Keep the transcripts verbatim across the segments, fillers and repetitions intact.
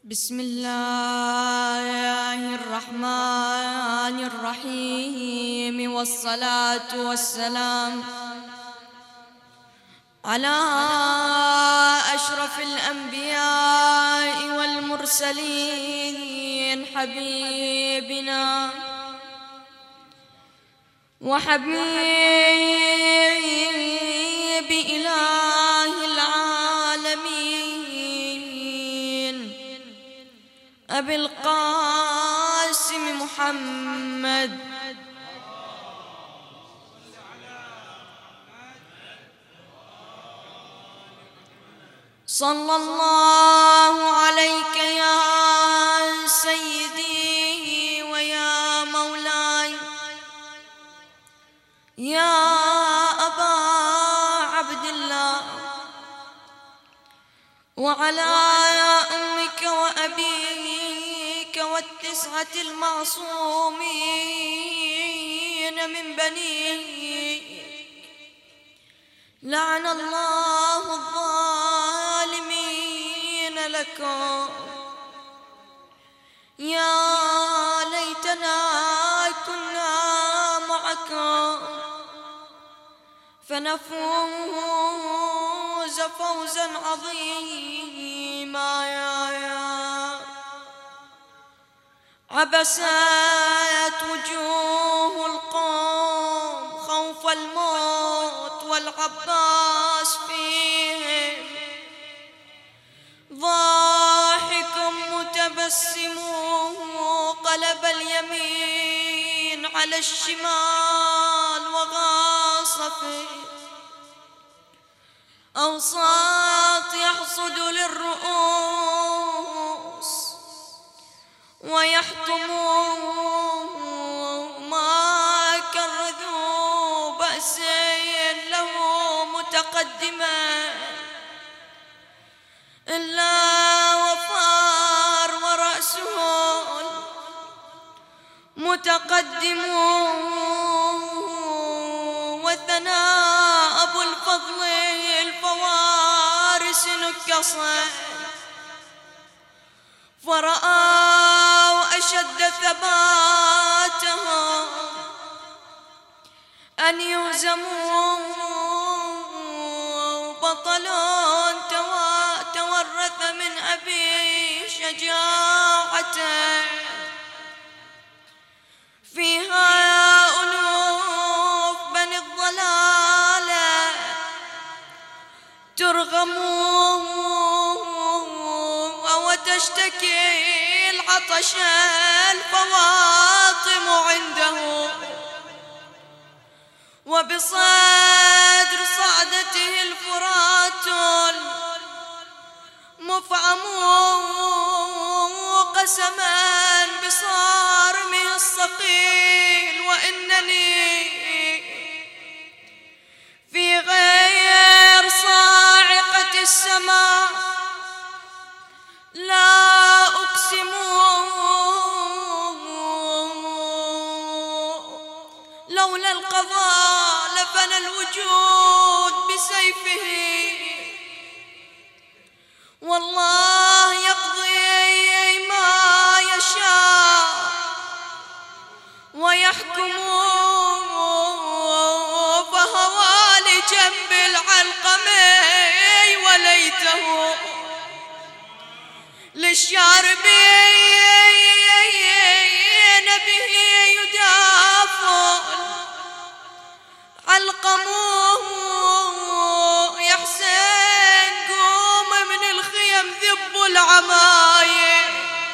بسم الله الرحمن الرحيم، والصلاة والسلام على أشرف الأنبياء والمرسلين، حبيبنا وحبيب إله العالمين أبي القاسم محمد صلى الله عليك يا سيدي ويا مولاي يا أبا عبد الله، وعلى أمك وأبيك والتسعة المعصومين من بنيك، لعن الله الظالمين لكم. يا ليتنا كنا معكم فنفوز فوزا عظيما. يا يا عبست وجوه القوم خوف الموت والعباس فيهم ضاحك متبسم، قلب اليمين على الشمال وغاص فيه أوساط يحصد للرؤوس ويحطم ما كرذوا بأس له متقدما، إلا وفار ورأسه متقدم، وثناء أبو الفضل الفوارس نكصا، فرأوا أشد ثباتهم أن يهزموا. بطل تورث من أبي شجاعته، فيها ألوف بني الضلالة ترغم وتشتكي العطش الفواطم عنده، وبصدر صعدته الفرات مفعم قسما بصارمه الصقيل، وإنني في غير صاعقة السماء لا أقسم لولا القضاء لفنى الوجود بسيفه، والله يقضي ما يشاء ويحكم، فهوى لجنب العلقمي وليته للشاربين به يدافع. علقموه يا حسين قوم من الخيم ذبوا العمايل،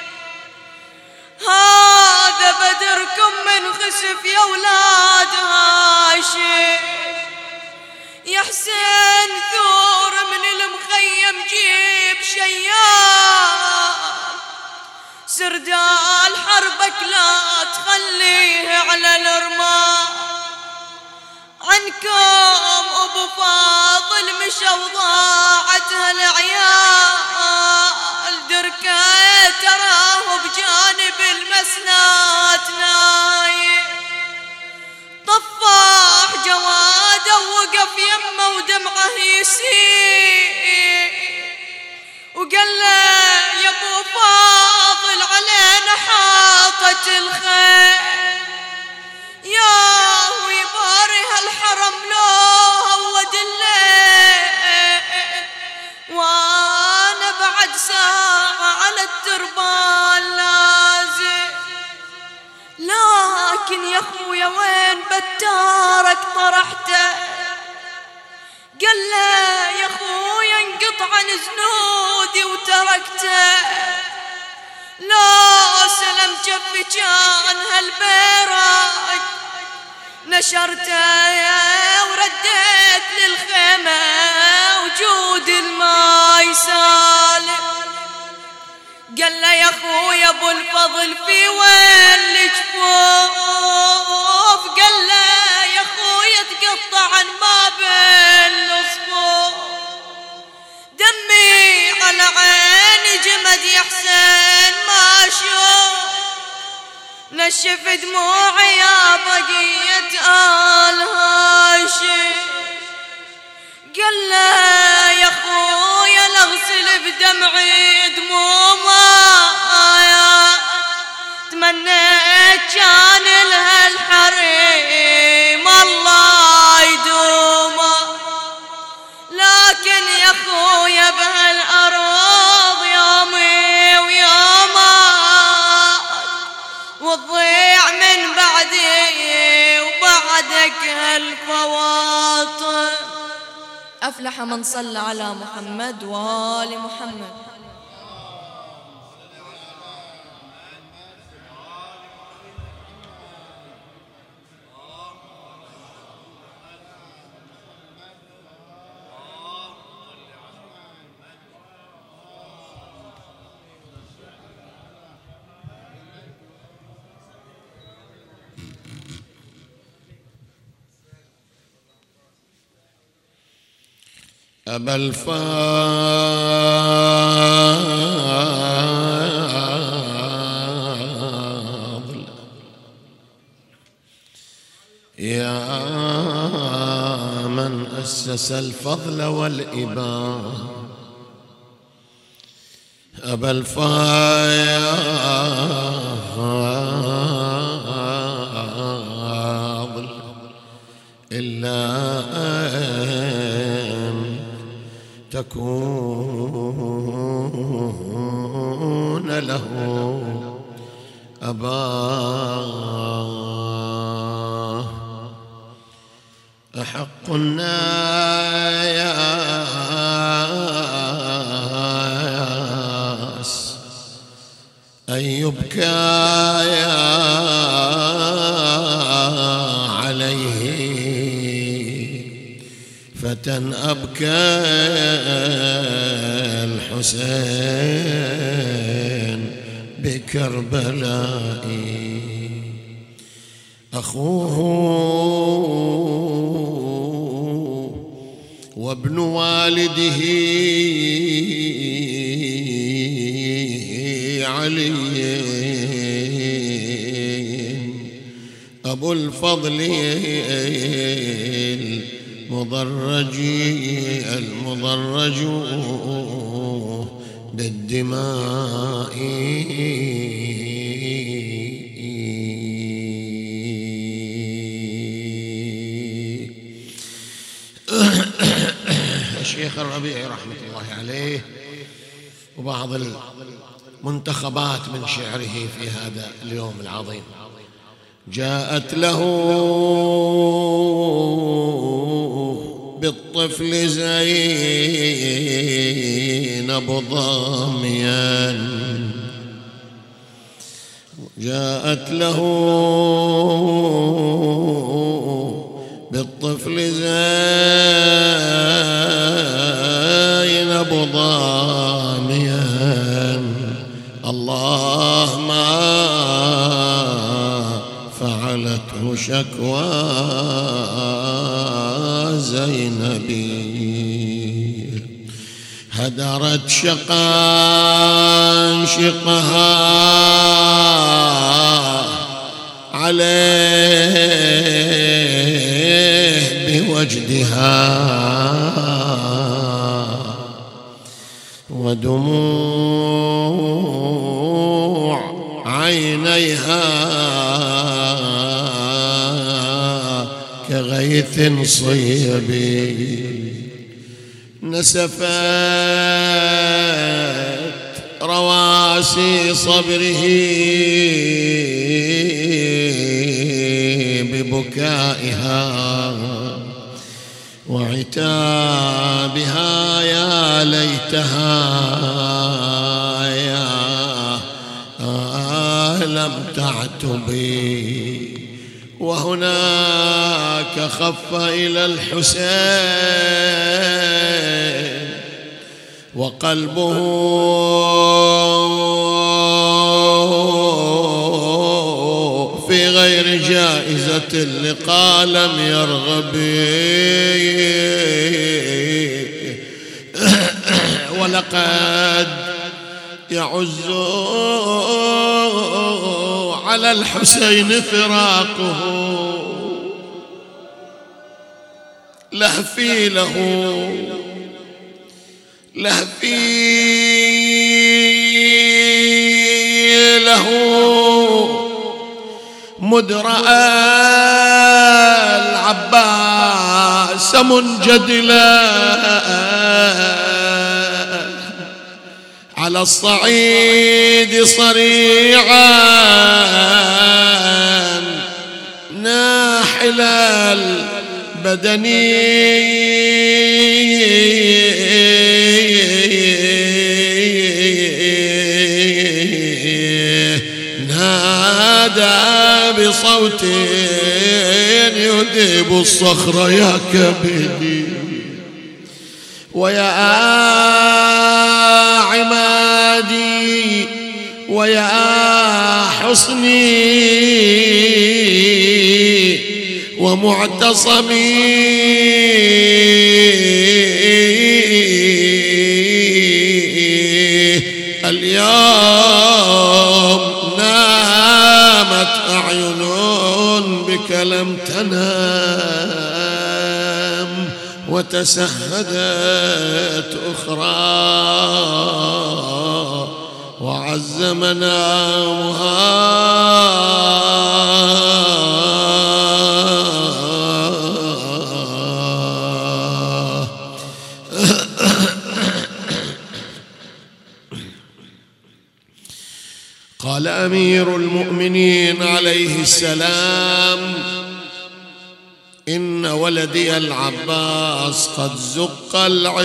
هذا بدركم من خسف يا ولاد هاشم. يا حسين ثور من المخيم جيب شيال، سردال حربك لا تخليه على الرمال، عنكم أبو فاضل مشى وضاعتها العيال، دركه تراه بجانب المسنات نايم، طفاح جواده ووقف يمه ودمعه يسيل، وقال له يا ابو فاضل محاطة الخيل يا ويباري هالحرم لو هود الليل وانا بعد ساعة على التربان لازم. لكن يا اخويا وين بتارك طرحته؟ قال له يا اخويا انقطع عن زنودي وتركته، لا سلم جفي كان هالبيرق نشرته ورديت للخيمة وجود الماي سالم. قال له يا اخويا ابو الفضل في وين الجفوف؟ قال له يا اخويا تقطع عن ما بين الصفوف، دمي على عيني جمد يا حسين ما اشوف، نشف دموعي يا بقية آل هاشم. قال له يا اخويا لاغسل بدمعي دمومه، تمنيت كان لها الحريم الله يدومه، لكن يا اخويا بهالارض يومي ويومك وتضيع من بعدي وبعدك هالفواطم. أفلح من صلى على محمد وآل محمد. أبا الفاضل يا من أسس الفضل والإباء، أبا الفاضل إلا أن تكون له أباه، أحق الناس أن يبكى عليه فتى أبكى الحسين بكربلاء، أخوه وابن والده علي أبو الفضل المضرج المضرج بالدماء، الشيخ الربيعي رحمة الله عليه وبعض المنتخبات من شعره في هذا اليوم العظيم. جاءت له بالطفل زينب ضاميا، جاءت له بالطفل زينب ضاميا، الله ما فعلته شكوى زينبي، هدرت شقا شقها عليه بوجدها، ودموع عينيها كغيث صيبي، نسفت رواسي صبره ببكائها وعتابها، يا ليتها يا لم تعتبي. وهناك خف إلى الحسين وقلبه في غير جائزة اللقاء لم يرغب، ولقد يعز على الحسين فراقه، لهفي له لهفي له مدرأ العباس منجدلا على الصعيد صريعا ناحل البدن، نادى بصوت يذيب الصخر يا كبدي ويا عمادي ويا حصني ومعتصمي، اليوم نامت أعين بك لم تنام، وتسهدت أخرى وعز منامها. قال أمير المؤمنين عليه السلام: إن ولدي العباس قد زق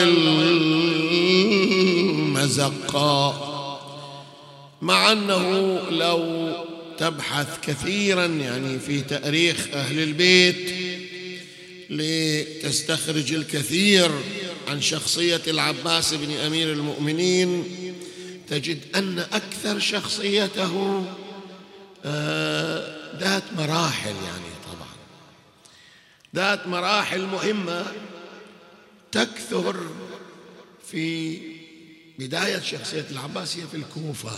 العلم زقا. مع أنه لو تبحث كثيرا يعني في تاريخ أهل البيت لتستخرج الكثير عن شخصية العباس بن أمير المؤمنين، تجد أن أكثر شخصيته ذات مراحل، يعني طبعا ذات مراحل مهمة تكثر في بداية شخصية العباس هي في الكوفة،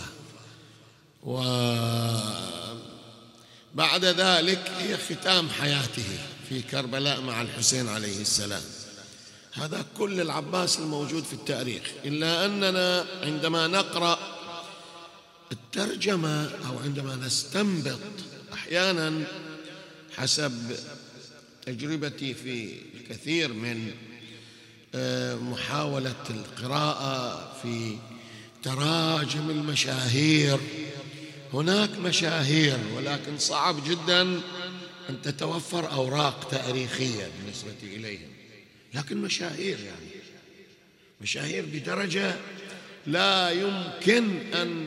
وبعد ذلك هي ختام حياته في كربلاء مع الحسين عليه السلام. هذا كل العباس الموجود في التاريخ، إلا أننا عندما نقرأ الترجمة أو عندما نستنبط أحيانا حسب تجربتي في الكثير من محاولة القراءة في تراجم المشاهير، هناك مشاهير ولكن صعب جدا أن تتوفر أوراق تاريخية بالنسبة إليهم، لكن مشاهير يعني مشاهير بدرجة لا يمكن أن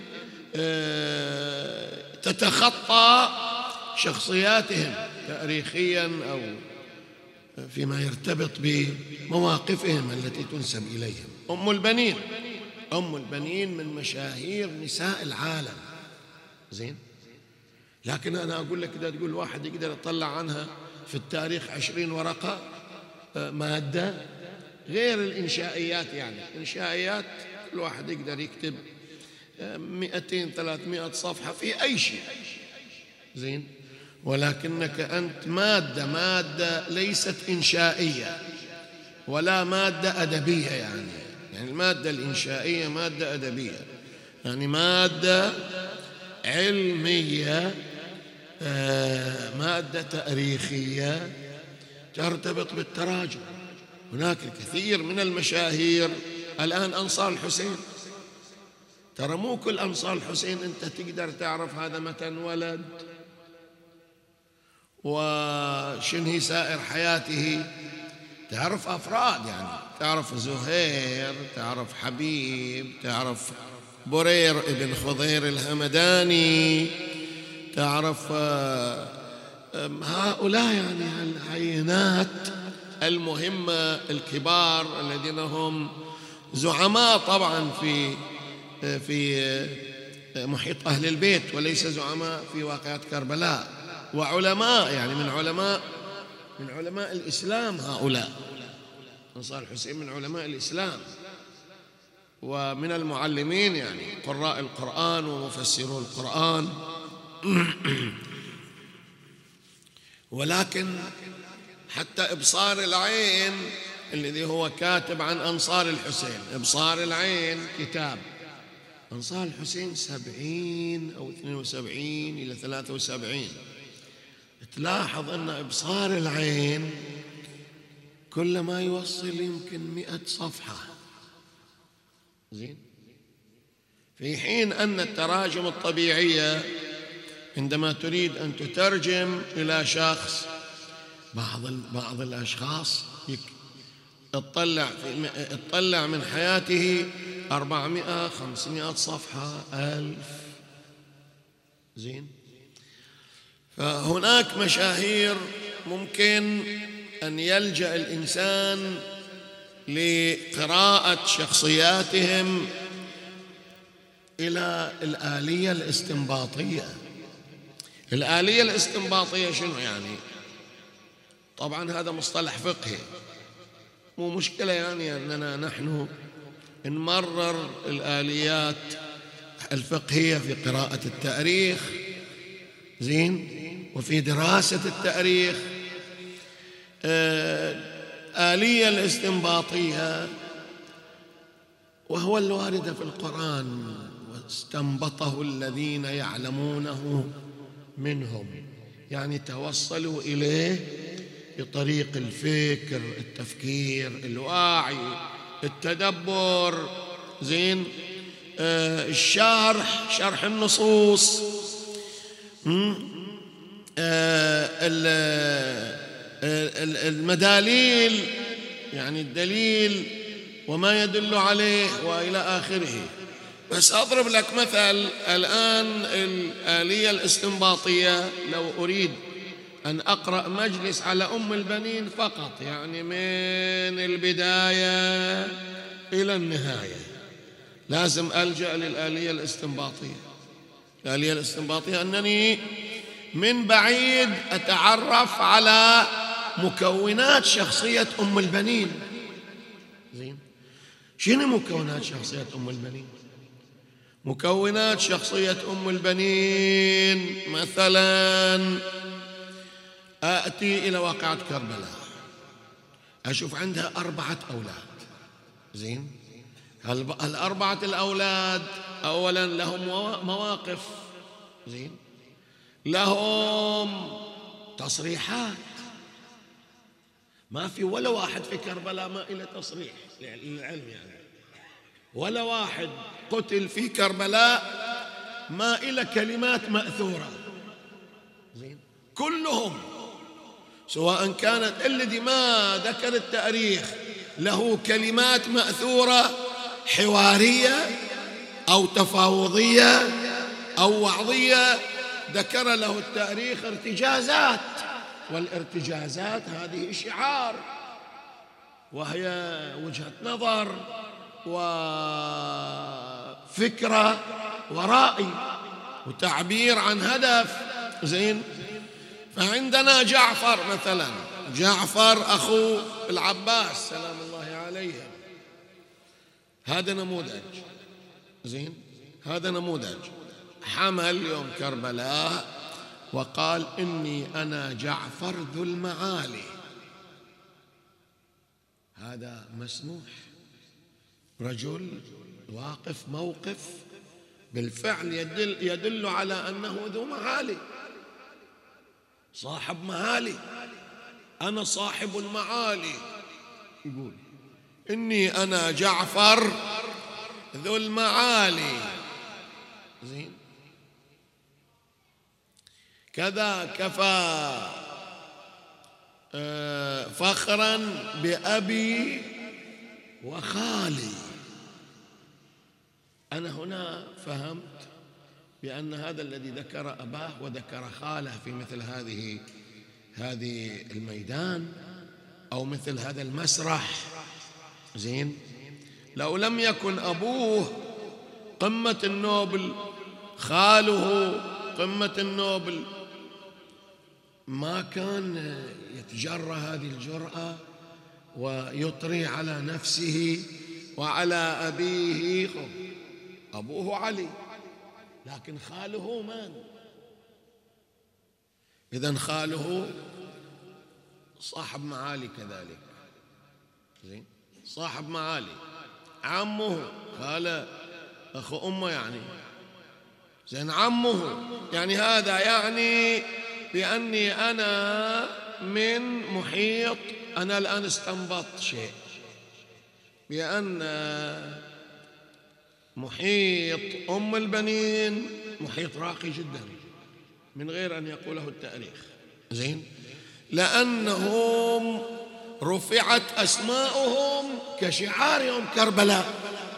تتخطى شخصياتهم تاريخيا أو فيما يرتبط بمواقفهم التي تنسب إليهم. أم البنين أم البنين من مشاهير نساء العالم، زين، لكن أنا أقول لك إذا تقول واحد يقدر يطلع عنها في التاريخ عشرين ورقة مادة غير الإنشائيات، يعني إنشائيات كل واحد يقدر يكتب مئتين ثلاثمائة صفحة في أي شيء، زين، ولكنك أنت مادة مادة ليست إنشائية ولا مادة أدبية، يعني يعني المادة الإنشائية مادة أدبية، يعني مادة علمية، مادة تاريخية ترتبط بالتراجم. هناك الكثير من المشاهير الآن أنصار الحسين، ترى مو كل أنصار الحسين أنت تقدر تعرف هذا متى انولد وشن هي سائر حياته. تعرف أفراد، يعني تعرف زهير، تعرف حبيب، تعرف برير ابن خضير الهمداني، تعرف هؤلاء يعني العينات المهمة الكبار الذين هم زعماء طبعا في في محيط أهل البيت، وليس زعماء في واقعة كربلاء، وعلماء يعني من علماء من علماء الإسلام. هؤلاء أنصار الحسين من علماء الإسلام ومن المعلمين، يعني قراء القرآن ومفسرو القرآن. ولكن حتى إبصار العين الذي هو كاتب عن أنصار الحسين، إبصار العين كتاب أنصار الحسين سبعين أو اثنين وسبعين إلى ثلاثة وسبعين. تلاحظ أن إبصار العين كل ما يوصل يمكن مئة صفحة، زين، في حين أن التراجم الطبيعية عندما تريد أن تترجم إلى شخص، بعض بعض الأشخاص اطلع في اطلع من حياته أربعمائة خمسمائة صفحة، ألف، زين. فهناك مشاهير ممكن أن يلجأ الإنسان لقراءة شخصياتهم إلى الآلية الاستنباطية. الآلية الاستنباطية شنو يعني؟ طبعا هذا مصطلح فقهي، مو مشكلة يعني أننا نحن نمرر الآليات الفقهية في قراءة التاريخ، زين، وفي دراسة التاريخ. آلية الاستنباطية وهو الوارد في القرآن، واستنبطه الذين يعلمونه منهم، يعني توصلوا إليه بطريق الفكر، التفكير، الوعي، التدبر، زين. آه الشرح، شرح النصوص، آه المداليل، يعني الدليل وما يدل عليه وإلى آخره. بس أضرب لك مثل الآن، الآلية الاستنباطية لو أريد أن أقرأ مجلس على أم البنين فقط، يعني من البداية إلى النهاية، لازم ألجأ للآلية الاستنباطية. الآلية الاستنباطية أنني من بعيد أتعرف على مكونات شخصية أم البنين، زين. شنو مكونات شخصية أم البنين؟ مكونات شخصية أم البنين مثلا، آتي إلى واقعة كربلاء، أشوف عندها أربعة أولاد، زين. الأربعة الأولاد أولا لهم مواقف، زين، لهم تصريحات. ما في ولا واحد في كربلاء ما إلى تصريح للعلم، يعني ولا واحد قتل في كربلاء ما إلى كلمات مأثورة، زين. كلهم سواء كانت الذي ما ذكر التاريخ له كلمات مأثورة حوارية أو تفاوضية أو وعظية، ذكر له التاريخ ارتجازات، والارتجازات هذه شعار، وهي وجهة نظر وفكرة ورأي وتعبير عن هدف، زين. فعندنا جعفر مثلا، جعفر أخو العباس سلام الله عليه، هذا نموذج، زين، هذا نموذج. حمل يوم كربلاء وقال إني أنا جعفر ذو المعالي، هذا مسموح. رجل واقف موقف بالفعل يدل, يدل على أنه ذو معالي، صاحب معالي. أنا صاحب المعالي، يقول إني أنا جعفر ذو المعالي. زين، كذا كفى فخرا بأبي وخالي. أنا هنا فهمت بأن هذا الذي ذكر أباه وذكر خاله في مثل هذه هذه الميدان أو مثل هذا المسرح، زين، لو لم يكن أبوه قمة النوبل، خاله قمة النوبل، ما كان يتجرأ هذه الجرأة ويطري على نفسه وعلى أبيه. أبوه علي لكن خاله من؟ إذن خاله صاحب معالي كذلك، زين، صاحب معالي. عمه خاله أخو أمه يعني، زين، عمه يعني هذا يعني بأني أنا من محيط. أنا الآن استنبطت شيء بأن محيط أم البنين محيط راقي جدا من غير أن يقوله التاريخ، زين، لأنهم رفعت أسماؤهم كشعار يوم كربلاء،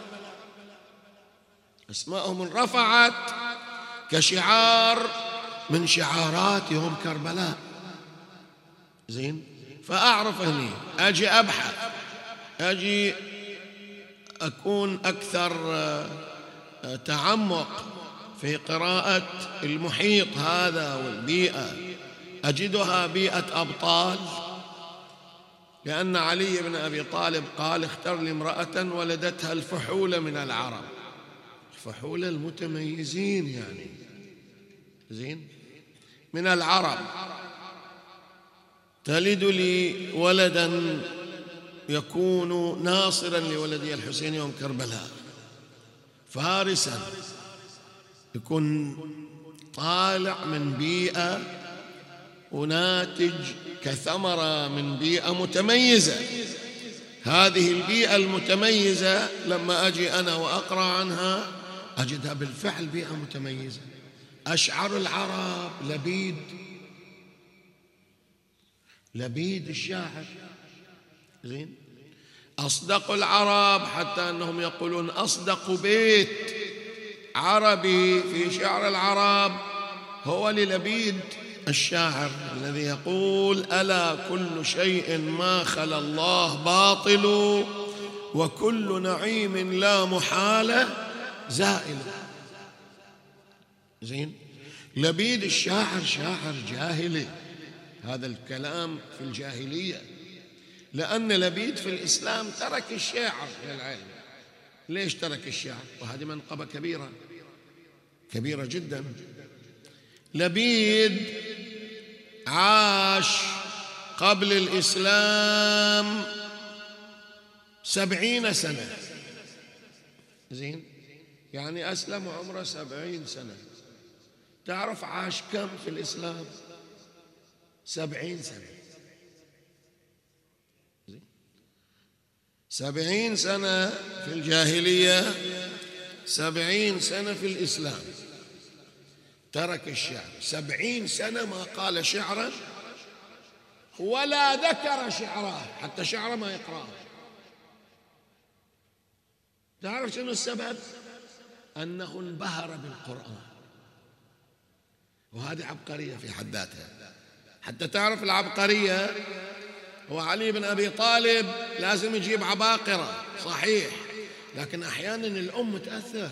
أسماءهم رفعت كشعار من شعارات يوم كربلاء، زين. فأعرف هني أجي أبحث، أجي أكون أكثر تعمق في قراءة المحيط هذا والبيئة، أجدها بيئة أبطال، لأن علي بن أبي طالب قال اختر لي امرأة ولدتها الفحول من العرب، الفحول المتميزين يعني، زين، من العرب، تلد لي ولدا يكون ناصرا لولدي الحسين يوم كربلاء، فارسا، يكون طالع من بيئة وناتج كثمرة من بيئة متميزة. هذه البيئة المتميزة لما أجي أنا وأقرأ عنها أجدها بالفعل بيئة متميزة. أشعر العرب لبيد، لبيد الشاعر، زين، أصدق العرب حتى أنهم يقولون أصدق بيت عربي في شعر العرب هو للبيد الشاعر الذي يقول ألا كل شيء ما خلا الله باطل وكل نعيم لا محالة زائل. زين، لبيد الشاعر شاعر جاهلي، هذا الكلام في الجاهلية، لأن لبيد في الإسلام ترك الشعر للعلم. ليش ترك الشعر؟ وهذه منقبة كبيرة كبيرة جدا. لبيد عاش قبل الإسلام سبعين سنة، زين، يعني أسلم عمره سبعين سنة. تعرف عاش كم في الإسلام؟ سبعين سنة، زين، سبعين سنة في الجاهلية، سبعين سنة في الإسلام. ترك الشعر سبعين سنة، ما قال شعرا ولا ذكر شعره، حتى شعره ما يقرأه. تعرف شنو السبب؟ أنه انبهر بالقرآن، وهذه عبقرية في حد ذاتها. حتى تعرف العبقرية، هو علي بن أبي طالب لازم يجيب عباقرة صحيح، لكن أحيانا الأم تأثر،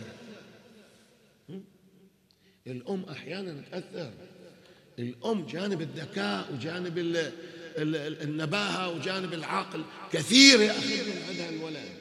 الأم أحيانا تأثر. الأم جانب الذكاء وجانب النباهة وجانب العقل كثير يأخذ من عندها الولد،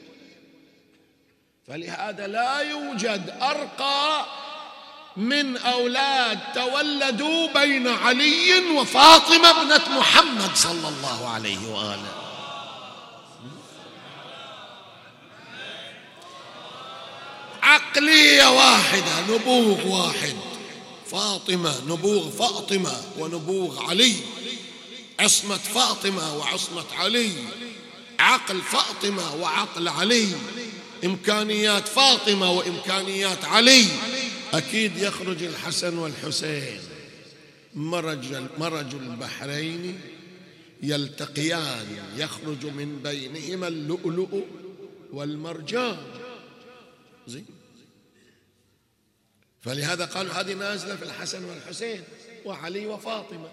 فلهذا لا يوجد أرقى من أولاد تولدوا بين علي وفاطمة ابنة محمد صلى الله عليه وآله. عقل عقلية واحدة، نبوغ واحد، فاطمة، نبوغ فاطمة ونبوغ علي، عصمة فاطمة وعصمة علي، عقل فاطمة وعقل علي، إمكانيات فاطمة وإمكانيات علي. أكيد يخرج الحسن والحسين، مرج مرج البحرين يلتقيان، يخرج من بينهما اللؤلؤ والمرجان. زين، فلهذا قالوا هذه نازلة في الحسن والحسين وعلي وفاطمة،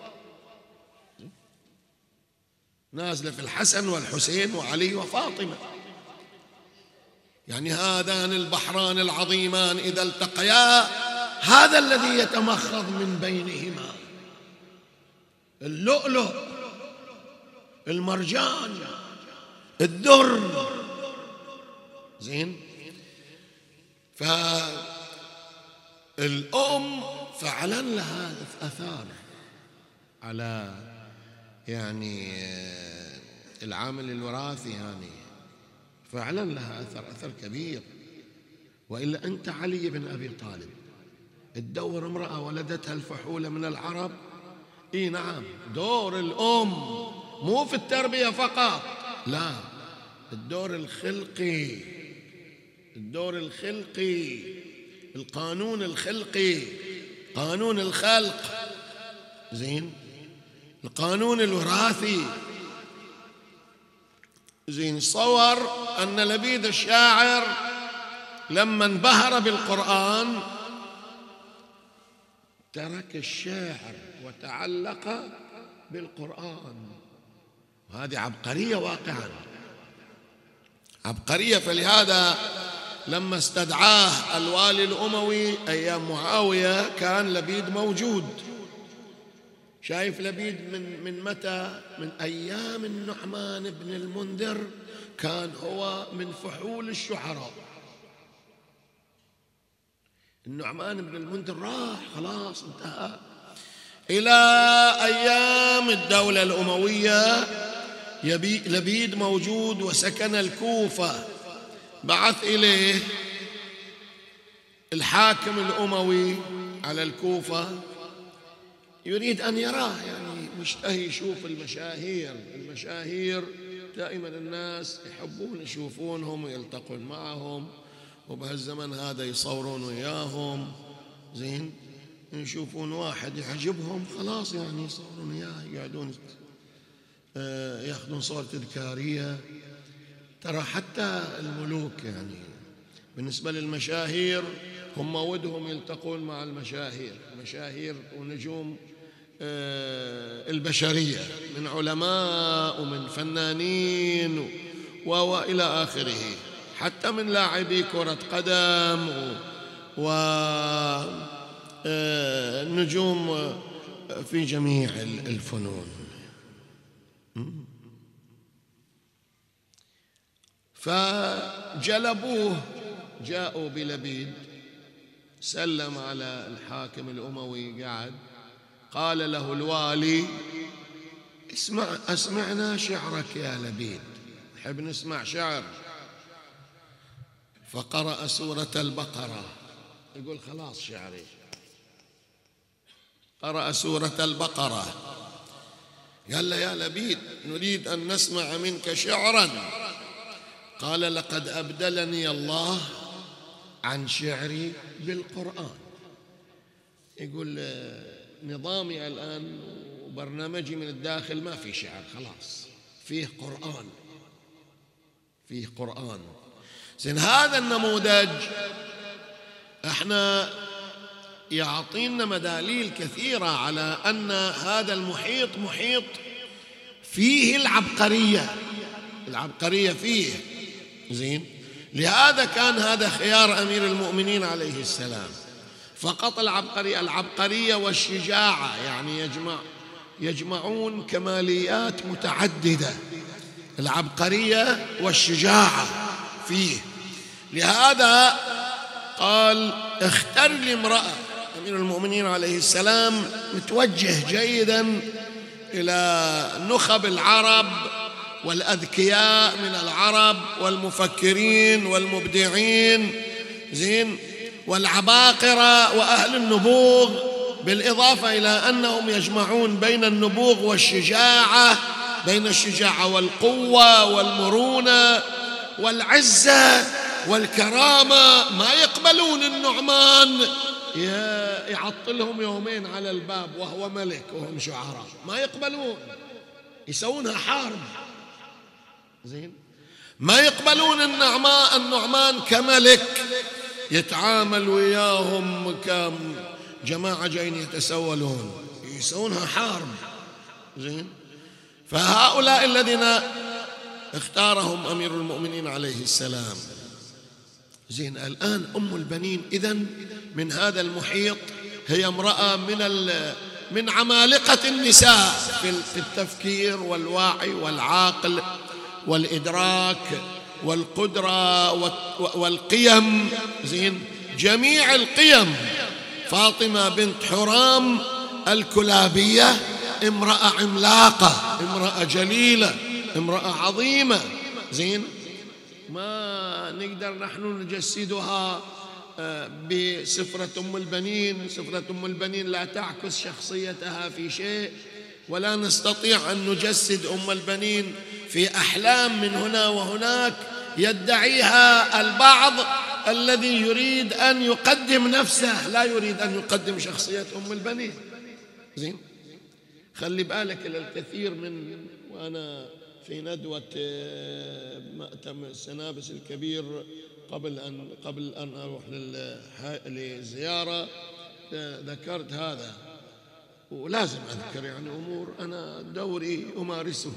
نازلة في الحسن والحسين وعلي وفاطمة. يعني هذان البحران العظيمان إذا التقيا هذا الذي يتمخض من بينهما، اللؤلؤ، المرجان، الدر. زين، فالأم فعلا لها أثار على يعني العامل الوراثي، يعني فعلا لها أثر أثر كبير. وإلا أنت علي بن أبي طالب تدور امرأة ولدتها الفحولة من العرب، إي نعم، دور الأم مو في التربية فقط، لا، الدور الخلقي، الدور الخلقي، القانون الخلقي، قانون الخلق. زين، القانون الوراثي. زين، صور أن لبيد الشاعر لما انبهر بالقرآن ترك الشعر وتعلق بالقرآن، وهذه عبقرية واقعا، عبقرية. فلهذا لما استدعاه الوالي الأموي أيام معاوية كان لبيد موجود. شايف لبيد من من متى؟ من أيام النعمان بن المنذر، كان هو من فحول الشعراء. النعمان بن المنذر راح خلاص انتهى، إلى أيام الدولة الأموية لبيد موجود وسكن الكوفة. بعث إليه الحاكم الأموي على الكوفة يريد أن يراه، يعني مشتهي يشوف المشاهير. المشاهير دائما الناس يحبون يشوفونهم ويلتقون معهم، وبهالزمن هذا يصورون وياهم. زين، يشوفون واحد يعجبهم خلاص يعني يصورون وياه، يقعدون ياخذون صور تذكارية. ترى حتى الملوك يعني بالنسبة للمشاهير هم ودهم يلتقون مع المشاهير، مشاهير ونجوم البشرية من علماء ومن فنانين وإلى آخره، حتى من لاعبي كرة قدم ونجوم في جميع الفنون. فجلبوه، جاءوا بلبيد، سلم على الحاكم الأموي، قعد، قال له الوالي: اسمع أسمعنا شعرك يا لبيد، نحب نسمع شعر. فقرأ سورة البقرة، يقول خلاص شعري. قرأ سورة البقرة، قال له: يا لبيد نريد أن نسمع منك شعرا. قال: لقد أبدلني الله عن شعري بالقرآن. يقول نظامي الآن وبرنامجي من الداخل ما في شعر، خلاص فيه قرآن، فيه قرآن. زين، هذا النموذج احنا يعطينا مداليل كثيرة على أن هذا المحيط محيط فيه العبقرية، العبقرية فيه. زين، لهذا كان هذا خيار أمير المؤمنين عليه السلام، فقط العبقرية، العبقرية والشجاعة، يعني يجمع يجمعون كماليات متعددة، العبقرية والشجاعة فيه. لهذا قال: اختر لي امرأة. أمير المؤمنين عليه السلام متوجه جيدا إلى نخب العرب والأذكياء من العرب والمفكرين والمبدعين. زين، والعباقرة وأهل النبوغ، بالإضافة إلى أنهم يجمعون بين النبوغ والشجاعة، بين الشجاعة والقوة والمرونة والعزة والكرامة. ما يقبلون النعمان يعطلهم يومين على الباب وهو ملك وهم شعراء، ما يقبلون، يسوونها حارب. زين، ما يقبلون النعمان النعمان كملك يتعامل وياهم كجماعة جايين يتسولون، يسوونها حارب. زين، فهؤلاء الذين اختارهم أمير المؤمنين عليه السلام. زين، الآن أم البنين إذن من هذا المحيط هي امرأة من من عمالقة النساء في التفكير والوعي والعقل والإدراك والقدرة والقيم. زين، جميع القيم. فاطمة بنت حرام الكلابية امرأة عملاقة، امرأة جليلة، امرأة عظيمة. زين، ما نقدر نحن نجسدها بسفرة أم البنين. سفرة أم البنين لا تعكس شخصيتها في شيء، ولا نستطيع أن نجسد أم البنين في أحلام من هنا وهناك يدعيها البعض الذي يريد أن يقدم نفسه، لا يريد أن يقدم شخصية أم البنين. زين، خلي بالك إلى الكثير من، وأنا في ندوة مأتم السنابس الكبير قبل أن قبل أن أروح للزيارة ذكرت هذا، ولازم أذكر يعني أمور أنا دوري أمارسه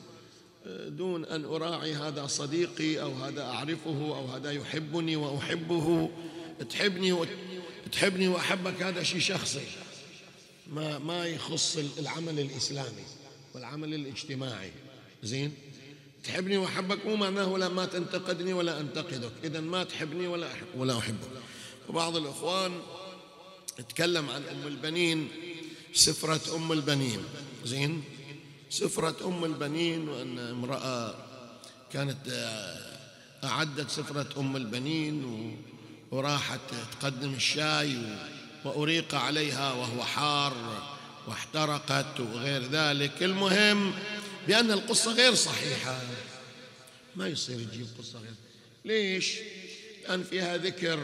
دون أن أراعي هذا صديقي أو هذا أعرفه أو هذا يحبني وأحبه. تحبني تحبني وأحبك هذا شيء شخصي، ما ما يخص العمل الإسلامي والعمل الاجتماعي. زين، تحبني وأحبك مو معناه لا ما تنتقدني ولا أنتقدك، إذا ما تحبني ولا أحب ولا أحبك. وبعض الإخوان تكلم عن أم البنين، سفرة أم البنين. زين، سفرة أم البنين، وأن امرأة كانت أعدت سفرة أم البنين وراحت تقدم الشاي وأريق عليها وهو حار واحترقت وغير ذلك. المهم بأن القصة غير صحيحة، ما يصير تجيب قصة غير. ليش؟ لأن فيها ذكر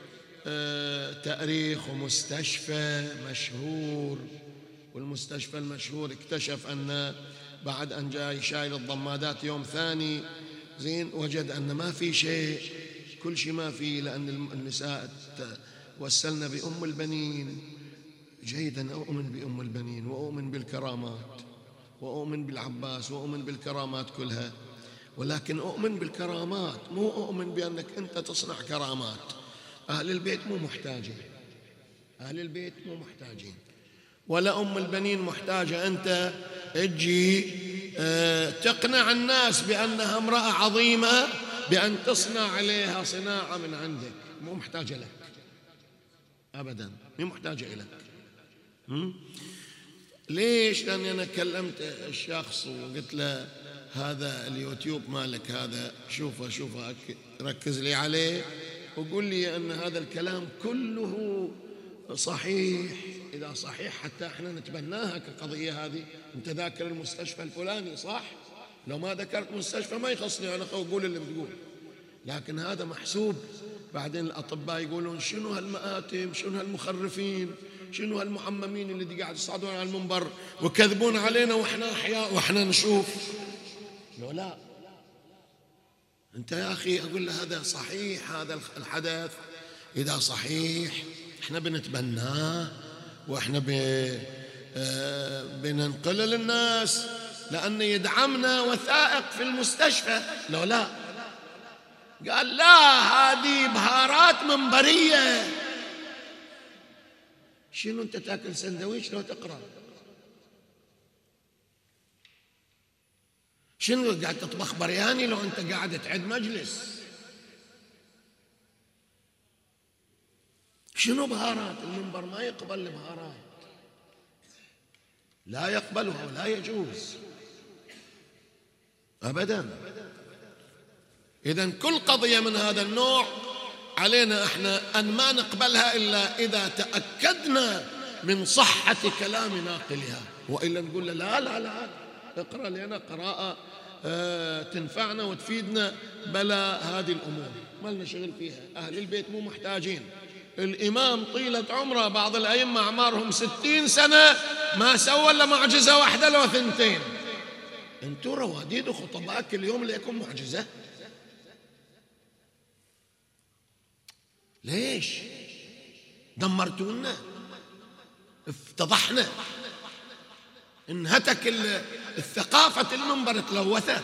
تاريخ ومستشفى مشهور، والمستشفى المشهور اكتشف أن بعد أن جاء شايل الضمادات يوم ثاني، زين، وجد أن ما في شيء، كل شيء ما في، لأن النساء وسلنا بأم البنين. جيدا، أؤمن بأم البنين وأؤمن بالكرامات وأؤمن بالعباس وأؤمن بالكرامات كلها، ولكن أؤمن بالكرامات، مو أؤمن بأنك أنت تصنع كرامات. أهل البيت مو محتاجين، أهل البيت مو محتاجين، ولا أم البنين محتاجة أنت تجي تقنع الناس بأنها امرأة عظيمة بأن تصنع عليها صناعة من عندك. مو محتاجة لك أبدا، مو محتاجة إليك. ليش؟ لأني أنا كلمت الشخص وقلت له هذا اليوتيوب مالك هذا شوفه شوفه ركز لي عليه وقول لي أن هذا الكلام كله صحيح. إذا صحيح حتى احنا نتبناها كقضية هذه. أنت ذاكر المستشفى الفلاني صح؟ لو ما ذكرت مستشفى ما يخصني أنا أقول اللي بتقول، لكن هذا محسوب. بعدين الأطباء يقولون شنو هالمآتم، شنو هالمخرفين، شنو هالمعممين اللي قاعد يصعدون على المنبر وكذبون علينا وإحنا أحياء وإحنا نشوف. لو لا أنت يا أخي أقول له هذا صحيح، هذا الحدث إذا صحيح إحنا بنتبناه وإحنا بننقله للناس لأن يدعمنا وثائق في المستشفى. لو لا قال لا هذه بهارات منبرية. شنو أنت تاكل سندويش لو تقرأ؟ شنو قاعد تطبخ برياني لو أنت قاعد تعد مجلس؟ شنو بهارات؟ المنبر ما يقبل البهارات، لا يقبلها ولا يجوز أبدا. إذن كل قضية من هذا النوع علينا احنا أن ما نقبلها إلا إذا تأكدنا من صحة كلام ناقلها، وإلا نقول له لا لا لا اقرأ لنا قراءة اه تنفعنا وتفيدنا، بلا هذه الأمور ما لنا شغل فيها. أهل البيت مو محتاجين. الإمام طيلة عمره بعض الأئمة أعمارهم ستين سنة ما سوى إلا معجزة واحدة لو ثنتين. أنتوا رواديد وخطباء كل يوم لكم معجزة، ليش؟ دمرتونا، افتضحنا، انهتك الثقافة المنبر تلوثت.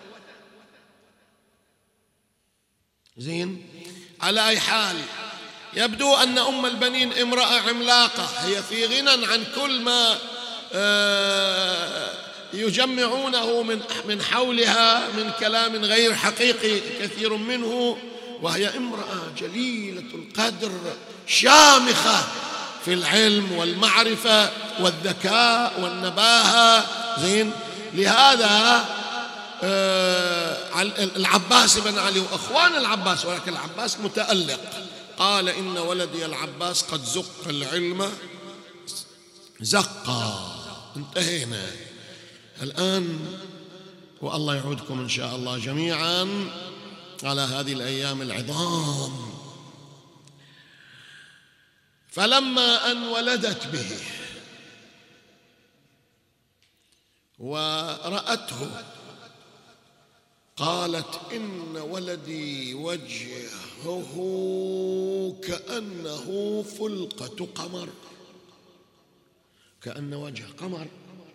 زين، على أي حال يبدو أن أم البنين امرأة عملاقة، هي في غنى عن كل ما يجمعونه من من حولها من كلام غير حقيقي كثير منه، وهي امرأة جليلة القدر شامخة في العلم والمعرفة والذكاء والنباهة. زين، لهذا العباس بن علي وأخوان العباس، ولكن العباس متألق، قال إن ولدي العباس قد زق العلم زقا. انتهينا الآن، والله يعودكم إن شاء الله جميعا على هذه الأيام العظام. فلما أن ولدت به ورأته قالت إن ولدي وجهه كأنه فلقة قمر، كأن وجه قمر.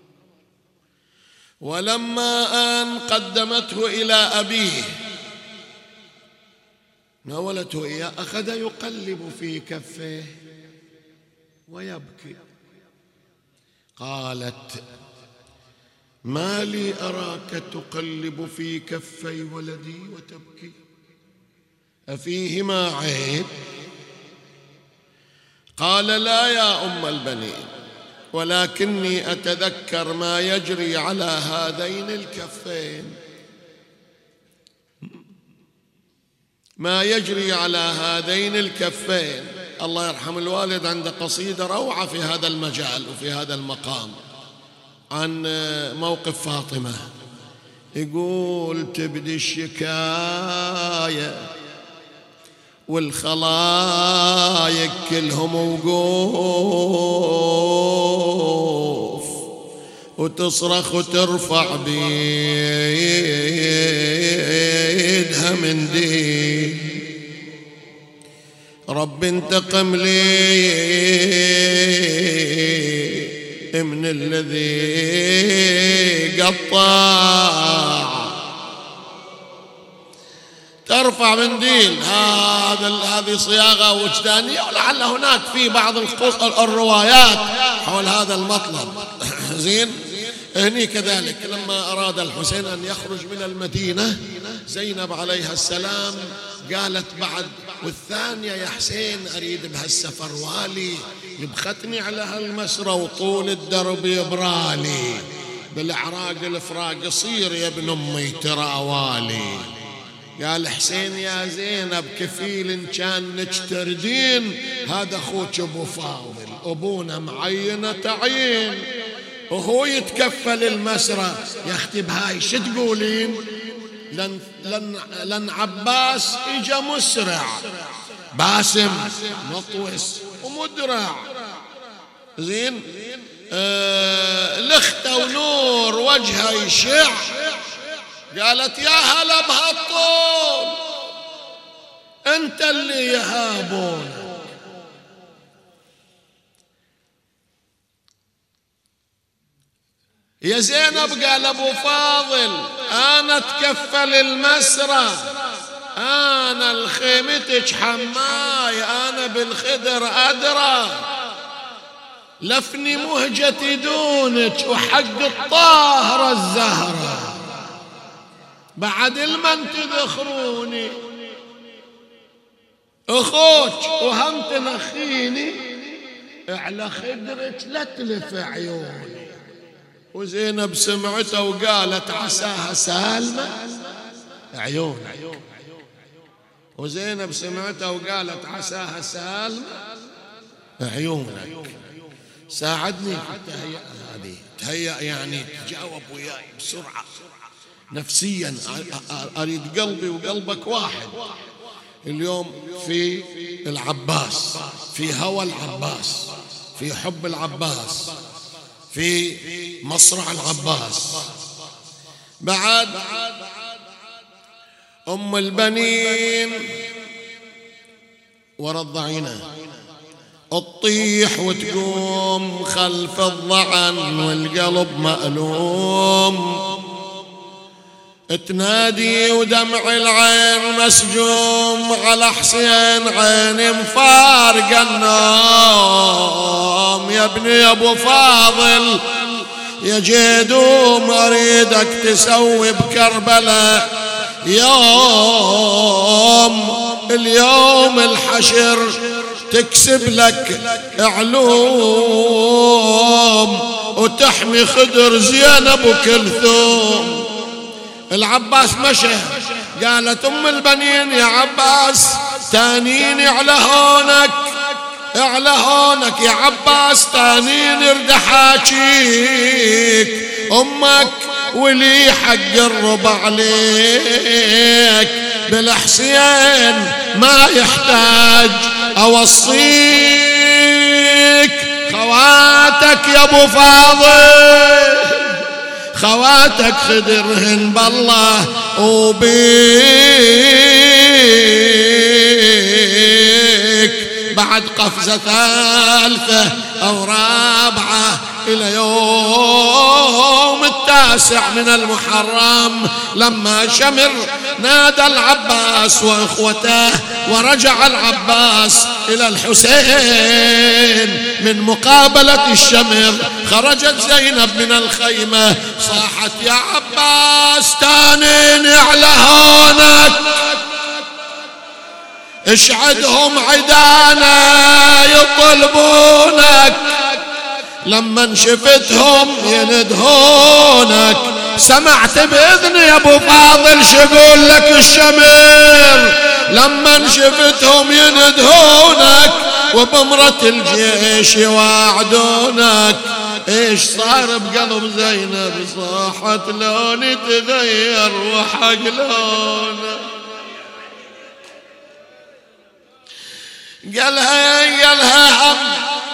ولما أن قدمته إلى أبيه ناولته إياه أخذ يقلب في كفيه ويبكي. قالت ما لي أراك تقلب في كفي ولدي وتبكي، أفيهما عيب؟ قال لا يا أم البنين، ولكني أتذكر ما يجري على هذين الكفين، ما يجري على هذين الكفين. الله يرحم الوالد عنده قصيدة روعة في هذا المجال وفي هذا المقام عن موقف فاطمة، يقول تبدي الشكاية والخلايق كلهم وقوف، وتصرخ وترفع بيدها منديل، رب انتقم لي من الذي قطع. ترفع منديل، هذا هذه صياغة وجدانية، ولعل هناك في بعض الروايات حول هذا المطلب. زين، هني كذلك لما أراد الحسين أن يخرج من المدينة زينب عليها السلام قالت بعد والثانية يا حسين أريد بهالسفر والي، يبختني على هالمسرى وطول الدرب يبرالي، بالعراق الفراق يصير يا ابن أمي ترى والي. قال حسين يا زينب كفيل إن كان نجتردين، هذا أخوك أبو فاضل أبونا معينة تعيين، وهو يتكفل المسرى. يا أختي بهاي شو تقولين؟ لن, لن, لن عباس إجا مسرع، باسم مطوس ومدرع. زين، آه لخته ونور وجهه يشع. قالت يا هلا بهالطول، انت اللي يهابون. يا زينب قال ابو فاضل انا اتكفل المسرى، انا الخيمتك حماي، انا بالخدر ادرى، لفني مهجتي دونك وحق الطاهرة الزهرة، بعد المن تذخروني اخوك وهم تنخيني، على خدرك لا تلف عيوني. وزينب سمعته وقالت عساها سالمة عيون. وزينب سمعتها وقالت عساها سالمة عيونك، ساعدني في التهيئة هذه، تهيأ يعني تجاوب وياي بسرعة نفسيا، أريد قلبي وقلبك واحد اليوم في العباس، في هوى العباس، في حب العباس، في مصرع العباس. بعد أم البنين ورضعينا تطيح وتقوم خلف الضعن والقلب مألوم، تنادي ودمع العين مسجوم على حسين عيني مفارق النوم. يا ابني يا ابو فاضل يا جيدوم اريدك تسوي بكربلاء يوم، اليوم الحشر تكسب لك علوم وتحمي خدر زينب وكلثوم. العباس مشى، قالت ام البنين يا عباس تانيني على هونك، على هونك يا عباس تانيني ارد حاجيك، امك ولي حق الربع عليك، بالحسين ما يحتاج اوصيك. خواتك يا ابو فاضل، خواتك خدرهن بالله وبيك، بعد قفزة ثالثة أو رابعة إلى يوم التاسع من المحرم لما شمر نادى العباس وإخوته، ورجع العباس إلى الحسين من مقابلة الشمر. خرجت زينب من الخيمة صاحت يا عباس تانيني على هونك، اشعدهم عدانا يطلبونك، لما شفتهم يندهونك. سمعت بإذن يا ابو فاضل شقول لك الشمر، لما شفتهم يندهونك وبمرة الجيش يواعدونك. ايش صار بقلب زينب؟ صاحت لوني تغير وحق لونه، قالها قالها هم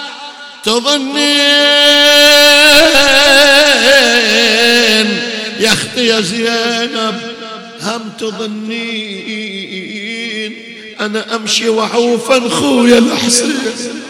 تظنين يا اختي يا زينب، هم تظنين انا امشي وعوفا خويا الحسين.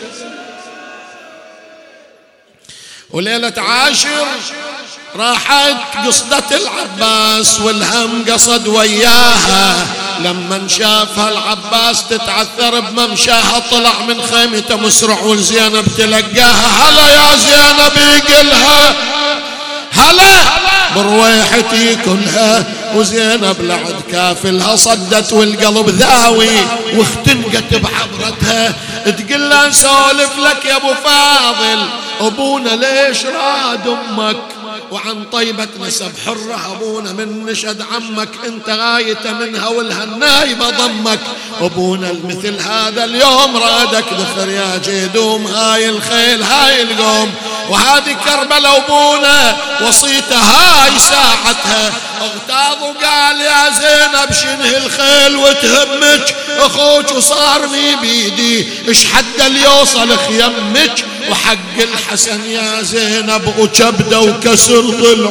وليلة عاشر راحت قصدت العباس والهم قصد وياها، لما شافها العباس تتعثر بممشاها طلع من خيمته مسرع وزينب تلقاها. هلا يا زينب يقلها هلا برويحتي كلها، وزينب لعد كافلها صدت والقلب ذاوي واختنقت بعبرتها. تقول له نسولف لك يا ابو فاضل، ابونا ليش راد امك وعن طيبة نسب حرة، أبونا من نشد عمك انت غايته منها والهالنايبة ضمك، أبونا المثل هذا اليوم رادك ذخر يا جيدوم، هاي الخيل هاي القوم وهذه كربلة، أبونا وصيته هاي ساعتها. اغتاظ وقال يا زينب شنه الخيل وتهمك، اخوك وصارني بيدي اش حد اللي يوصل خيمك، وحق الحسن يا زينب وكبده وكسر ضلع.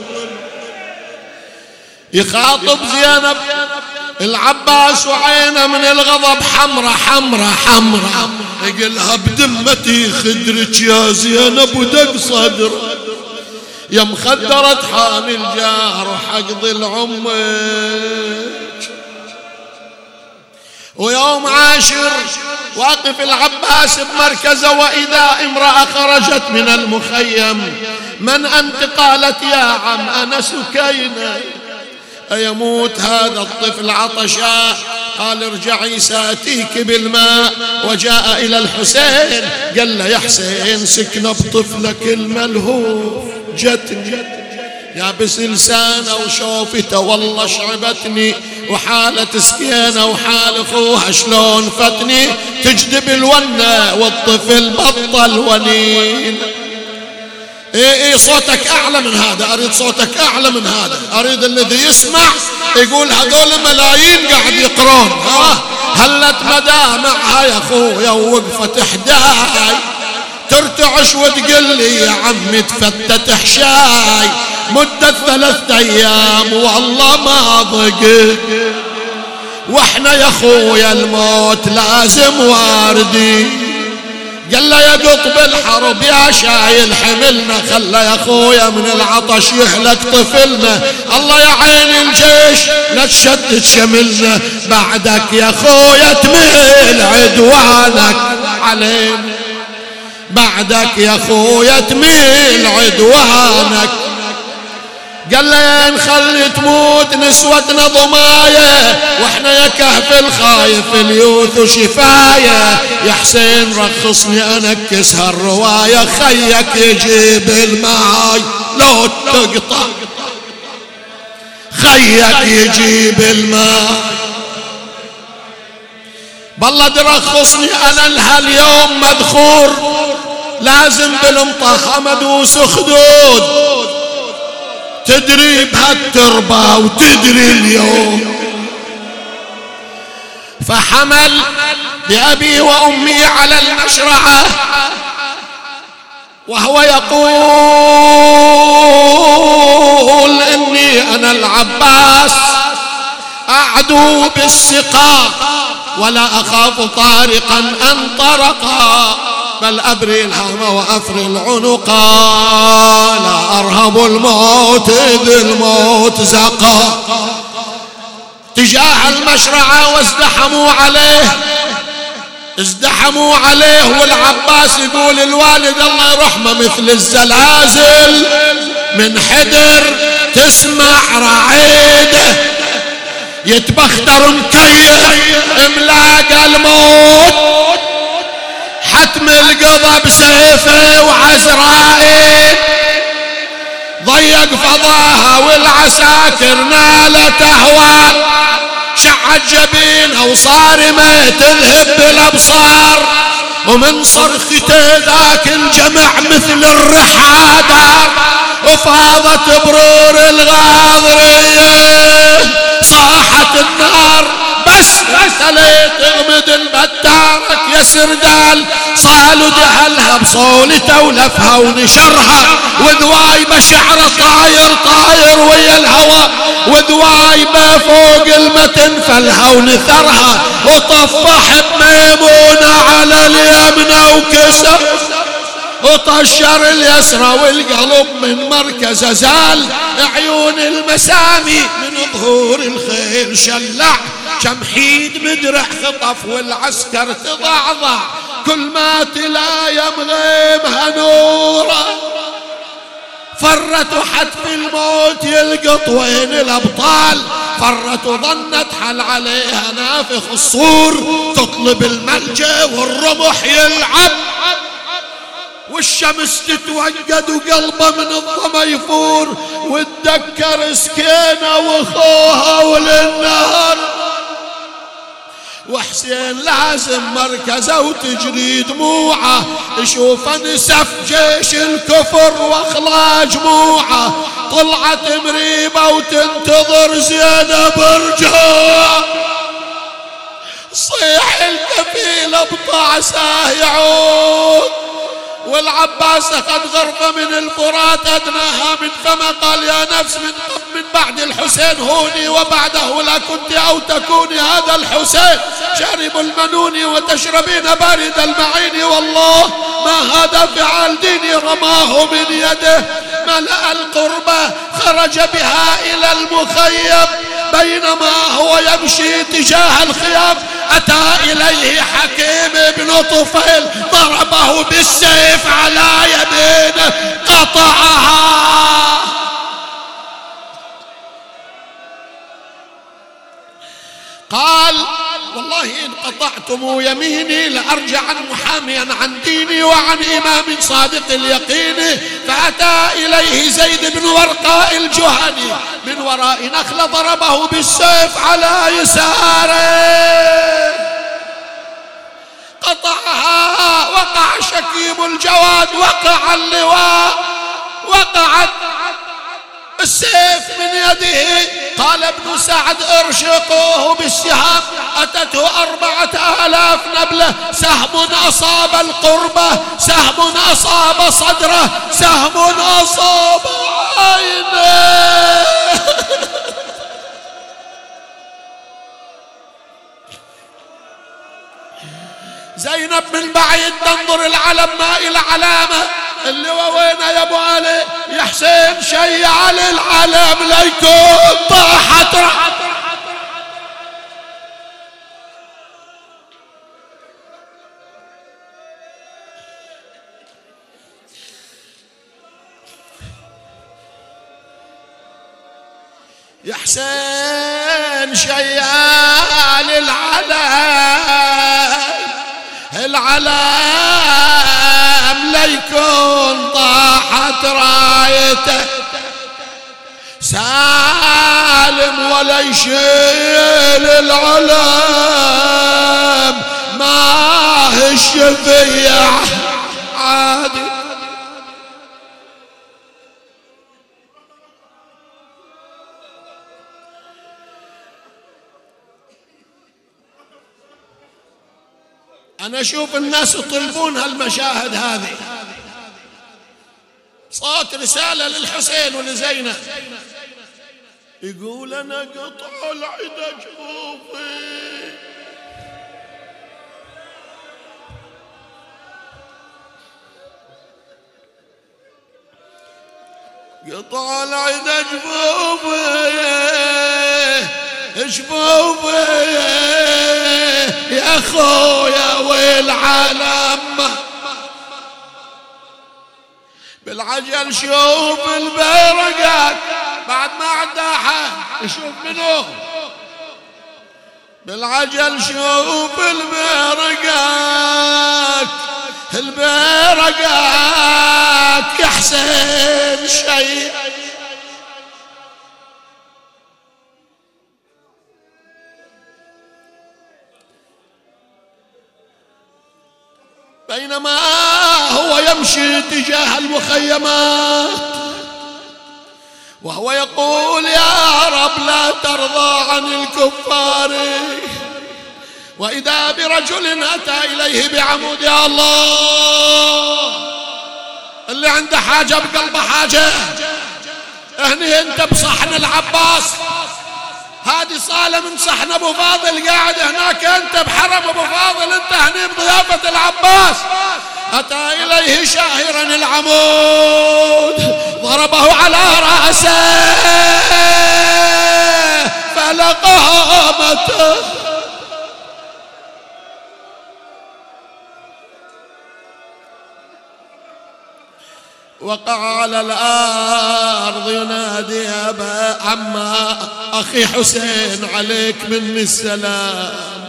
يخاطب زينب العباس وعينه من الغضب حمرة حمرة حمرة، يقلها بدمتي خدرك يا زينب ودق صدر، يا مخدرة حامي الجار وحق ضلع امك. ويوم عاشر واقف العباس بمركزه وإذا امرأة خرجت من المخيم. من أنت؟ قالت يا عم أنا سكينة. أيموت هذا الطفل عطشا؟ قال ارجعي سأتيك بالماء. وجاء إلى الحسين قال له يا حسين سكنة بطفلك الملهوف جتني يا بس لسانه وشوفته والله شعبتني، وحالة سكينة وحال اخوها شلون فتني تجذب الونة والطفل بطل ونين. اي اي صوتك اعلى من هذا، اريد صوتك اعلى من هذا، اريد الذي يسمع يقول هذول ملايين قاعد يقرون. ها هلت مدامعها يا اخويا ووقفت حداي ترتعش وتقول لي يا عمي تفتت حشاي مدة ثلاثة ايام والله ما ضقت، واحنا يا اخويا الموت لازم واردي. قال له يا قطب الحرب يا شايل حملنا، خلى يا اخويا من العطش يهلك طفلنا، الله يا عين الجيش لا تشتت شملنا، بعدك يا اخويا تميل عدوانك علينا، بعدك يا اخويا تميل عدوانك. قال له نخلي تموت نسوتنا ضماية واحنا يا كهف الخايف اليوث وشفاية، يا حسين رخصني انكس هالرواية، خيك يجيب الماي لو تقطع، خيك يجيب الماي. بالله ترخصني انا لهاليوم مدخور، لازم بالمطهى مدوس خدود، تدري بهالتربة وتدري اليوم. فحمل بأبي وأمي على المشرعة وهو يقول إني أنا العباس أعدو بالسقاء ولا أخاف طارقا أن طرقا، بل أبري الهام وأفري العنقا، لا أرهب الموت إذ الموت زقا. تجاه المشرعة وازدحموا عليه، ازدحموا عليه والعباس يقول الوالد الله يرحمه مثل الزلازل من حدر تسمع رعيده، يتبختر مكيف ملاقى الموت، حتم القضى بسيفه وعزرائيل، ضيق فضاها والعساكر نالت اهوال، شعت جبينها وصارمه تذهب بالابصار، ومن صرخته ذاك الجمع مثل الرحادة، وفاضت برور الغاضرية، صاحت النار بس تلي تغمد البتارك يا سردال، صالوا دهلها بصولته ولفها ونشرها، وذوايبه شعره طاير طاير ويا الهوى، وذوايبه فوق المتن فلها ونثرها، وطفح بميمونه على اليمنى وكسر، وطشر اليسرى والقلب من مركزه زال، عيون المسامي من ظهور الخيل شلع، شمحيد مدرع خطف والعسكر تضعضع، كل ما تلايم غيمها نوره، فرت وحتف الموت يلقط وين الابطال، فرت وظنت حل عليها نافخ الصور، تطلب الملجأ والرمح يلعب، والشمس تتوقد وقلبه من الظما يفور، وتذكر سكينة واخوها وللنهر، وحسين لازم مركزه وتجري دموعه، يشوف نسف جيش الكفر واخلى جموعه، طلعت مريبه وتنتظر زينب رجوع، صيح الكفيل بطعسه يعود، والعباس أخذ غرفة من الفرات أدناها من فما، قال يا نفس من, من بعد الحسين هوني وبعده لا كنت أو تكوني هذا الحسين، شارب المنون وتشربين بارد المعين، والله ما هذا فعل ديني، رماه من يده ملأ القربة خرج بها إلى المخيم، بينما هو يمشي تجاه الخيام أتى إليه حكيم بن طفيل، ضربه بالسيف على يمينه قطعها، قال والله إن قطعتم يميني لأرجعن محاميا عن ديني وعن إمام صادق اليقين. فأتى إليه زيد بن ورقاء الجهني من وراء نخلة ضربه بالسيف على يساره، قطعها، وقع شكيم الجواد، وقع اللواء، وقعت السيف من يده. قال ابن سعد ارشقوه بالسهام، أتته أربعة آلاف نبلة، سهم أصاب القربة، سهم أصاب صدره، سهم أصاب عينه. زينب من بعيد تنظر العلم ما إلى علامة. اللواء وين يا ابو علي؟ يا حسين شي على العلم ليكون طاحت. يا حسين شي على العلم، العلم ليكون طاحت رايته. سالم ولا يشيل العلم، ما الشفيع عادي. أنا أشوف الناس يطلبون هالمشاهد هذه. صوت رسالة للحسين ولزينب يقول أنا قطع العدا جفوفي، قطع العدا جفوفي، جفوفي يا أخويا والعالم. بالعجل شوف البرقات بعد ما عداها، شوف منو بالعجل شوف البرقات، البرقات يا حسين شيء. بينما هو يمشي تجاه المخيمات وهو يقول يا رب لا ترضى عن الكفار، وإذا برجل أتى إليه بعمود. يا الله، اللي عنده حاجة بقلبه حاجة، هني انت بصحن العباس، هذه صالة من صحن ابو فاضل، قاعد هناك انت بحرم ابو فاضل، انت هني بضيافة العباس. اتى اليه شاهرا العمود، ضربه على رأسه فلقامته، وقع على الأرض ينادي يا أبا عما أخي حسين عليك مني السلام.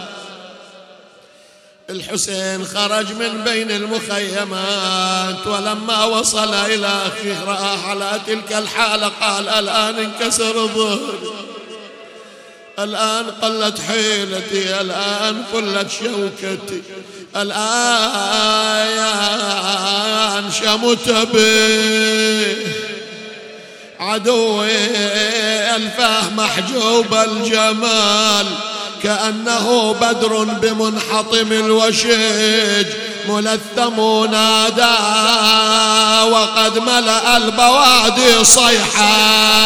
الحسين خرج من بين المخيمات، ولما وصل إلى أخيه رآه على تلك الحالة قال الآن انكسر ظهري، الآن قلت حيلتي، الآن فلت شوكتي، الآن شمت به عدوي الفاه محجوب الجمال، كأنه بدر بمنحطم الوشيج ملثم نادى وقد ملأ البوادي صيحا.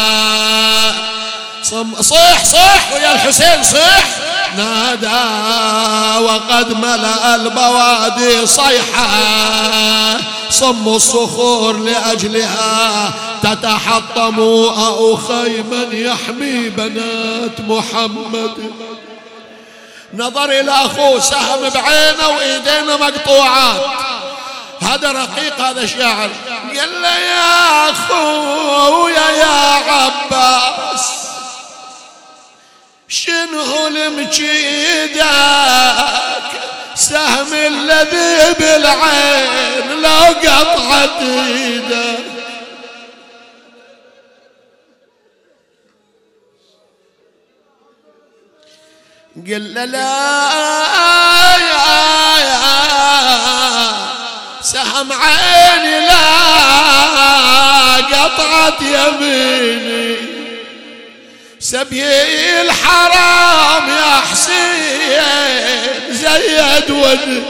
صيح صيح ويا الحسين صيح، نادى وقد ملأ البوادي صيحا، صم الصخور لأجلها تتحطم أخي من يحمي بنات محمد. نظر إلى أخوه سهم بعينه وإيدينه مقطوعات، هذا رقيق هذا شاعر، قال له يا أخويا يا عباس شنو المجيدك سهم الذي بالعين لو قطعت ايده. قل له لا يا يا سهم عيني لا قطعت يميني سبي الحرام يا حسين زيد ودي.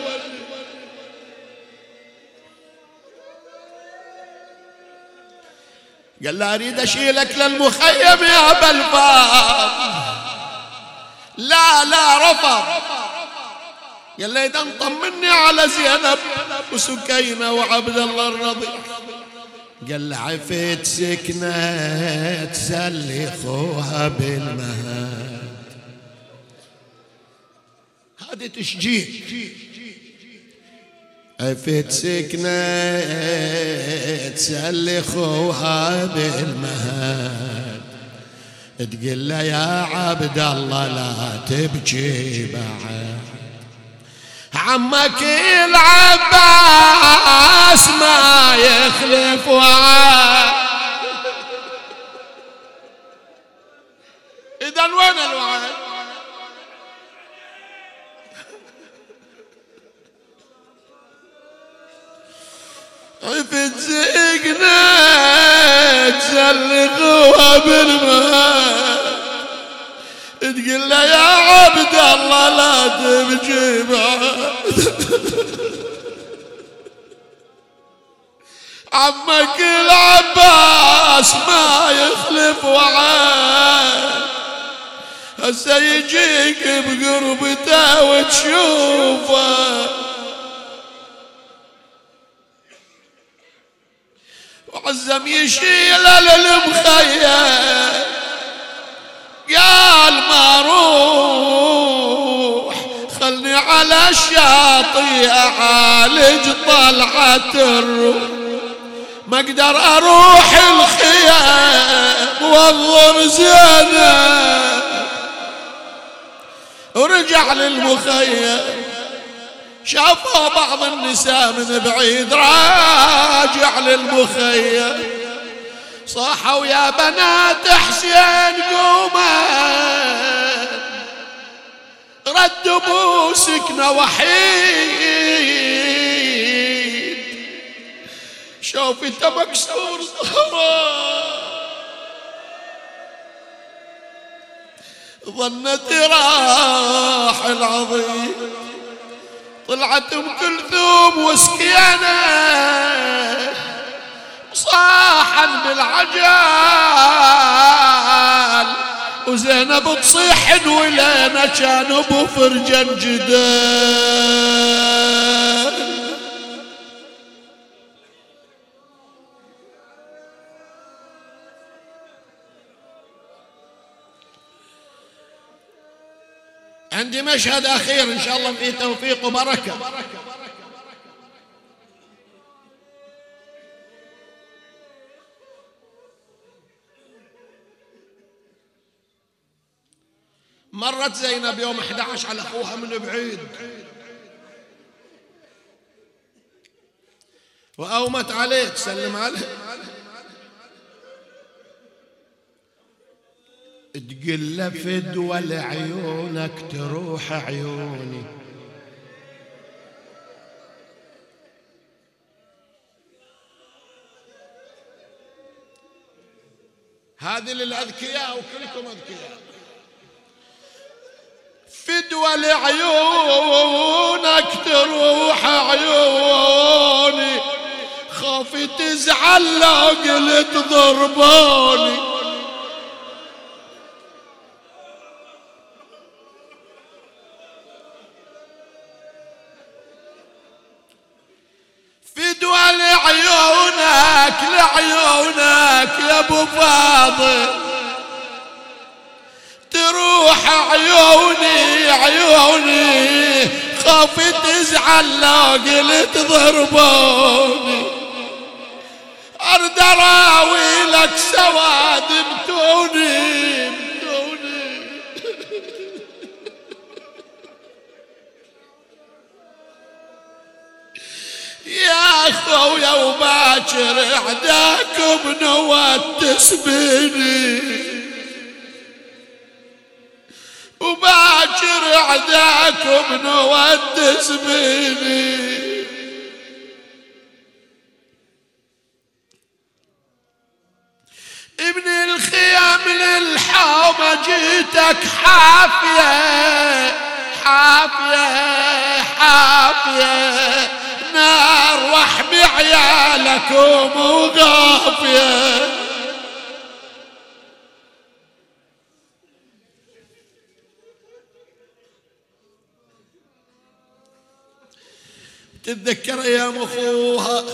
قال له اريد اشيلك للمخيم يا بلفاظ. لا لا رفض. قال له اذا طمني على زينب وسكينه وعبد الله الرضيع. قال له عفت سكنة تسلي خوها بالمهد. هذه تشجيع. عفت سكنة تسلي خوها بالمهد. تقول له يا عبد الله لا تبكي بعد عمك العباس ما يخلف وعد. إذا وين الوعد؟ عفت سكنة تسلقوها بالماء. تقول له يا عبد الله لا تبكي بعد عمك العباس ما يخلف وعد. هسه يجيك بقربته وتشوفه وعزم يشيله للمخيم. قال ما روح خلني على الشاطئ اعالج طلعة الروح. ما اقدر اروح الخيام والله زينب. ورجع للمخيم شافوا بعض النساء من بعيد راجع للمخيم. صاحوا يا بنات حسين قوما ردوا بو سكنة وحيد. شوفته مكسور ظنت راح العظيم. طلعت ام كلثوم وسكينه صاحا بالعجال وزينب تصيح ولينا كانوا بفرجا جدال. عندي مشهد أخير إن شاء الله فيه توفيق وبركة. مرت زينب يوم أحد عشر على أخوها من بعيد وأومت عليه تسلم عليه. تقل له فدوى لعيونك تروح عيوني. هذه للأذكياء وكلكم أذكياء. فدوى لعيونك تروح عيوني خافي تزعل لو قلت ضربوني. فدوى لعيونك لعيونك يا ابو فاضل تروح عيوني عيوني خافي تزعل لو قلت ضربوني. ارد اراوي لك سواد بتوني بتوني يا خويا وباكر عداكم نوات تسبني، وباكر عداكم نوات تسبني. ابن الخيام للحومة جيتك حافية حافية حافية، نار واحمي عيالكم وغافية. تتذكر ايام اخوها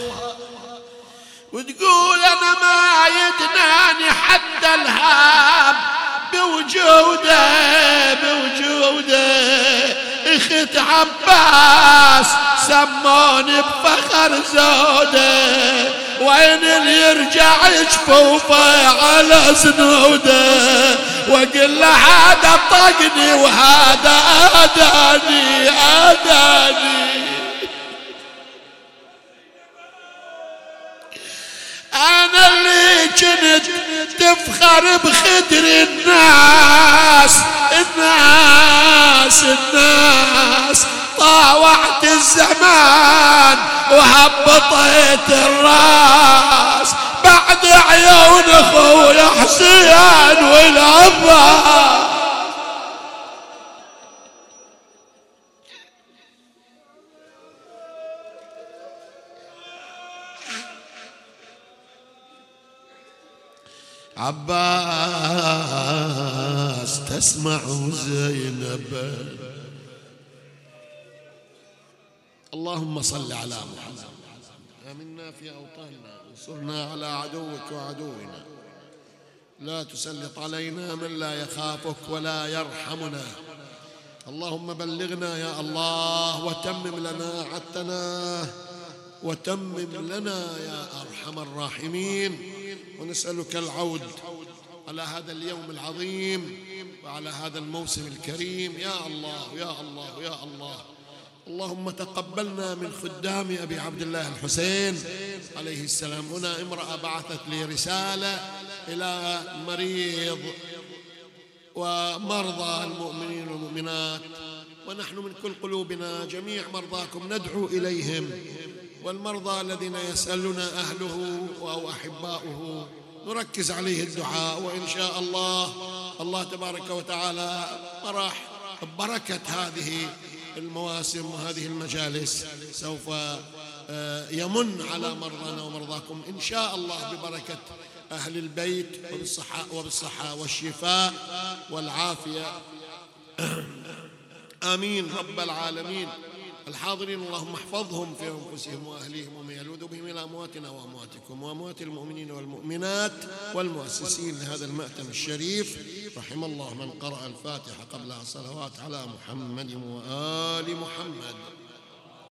وتقول انا ما يدناني حتى الهاب بوجوده بوجوده. اخت عباس سموني بفخر زوده، وين اللي يرجع يجفوفه على سنوده، واقول له هذا طقني وهذا اذاني اذاني. أنا اللي كنت تفخر بخدر الناس الناس الناس، طاوعت الزمان وهبطيت الراس بعد عيون أخويا حسين والعباس. عباس تسمع زينب، اللهم صل على محمد. آمنا في أوطاننا، انصرنا على عدوك وعدونا، لا تسلط علينا من لا يخافك ولا يرحمنا. اللهم بلغنا يا الله وتمم لنا عدتنا وتمم لنا يا أرحم الراحمين. ونسألك العود على هذا اليوم العظيم وعلى هذا الموسم الكريم يا الله يا الله يا الله. اللهم تقبلنا من خدام أبي عبد الله الحسين عليه السلام. هنا امرأة بعثت لي رسالة إلى مريض ومرضى المؤمنين والمؤمنات، ونحن من كل قلوبنا جميع مرضاكم ندعو إليهم، والمرضى الذين يسألنا أهله أو أحباؤه نركز عليه الدعاء. وإن شاء الله الله تبارك وتعالى راح ببركة هذه المواسم وهذه المجالس سوف يمن على مرضانا ومرضاكم إن شاء الله ببركة أهل البيت وبالصحة وبالصحة والشفاء والعافية. آمين رب العالمين. الحاضرين اللهم احفظهم في أنفسهم وأهليهم ومن يلوذ بهم إلى أمواتنا وأمواتكم وأموات المؤمنين والمؤمنات والمؤسسين لهذا المأتم الشريف. رحم الله من قرأ الفاتحة قبلها الصلوات على محمد وآل محمد.